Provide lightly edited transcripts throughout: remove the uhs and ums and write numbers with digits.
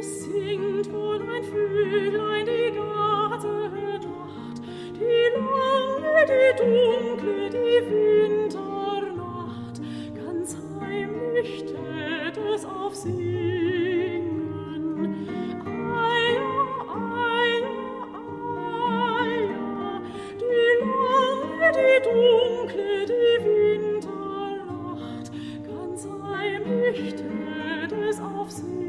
Es singt wohl ein Vöglein die ganze Nacht, die lange, die dunkle, die Winternacht, ganz heimlich tät es auf singen. Eia, eia, eia, die lange, die dunkle, die Winternacht, ganz heimlich tät es auf singen.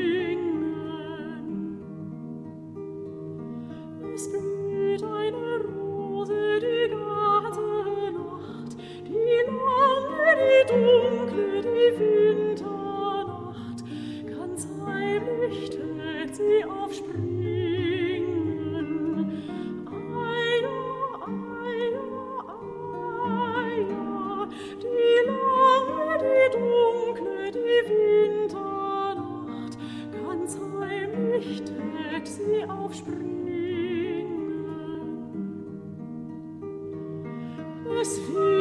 Es blüht eine Rose die ganze Nacht, die lange, die dunkle, die Winternacht, ganz heimlich tät sie aufspringen. Eia, eia, eia, die lange, die dunkle, die Winternacht, ganz heimlich tät sie aufspringen. Es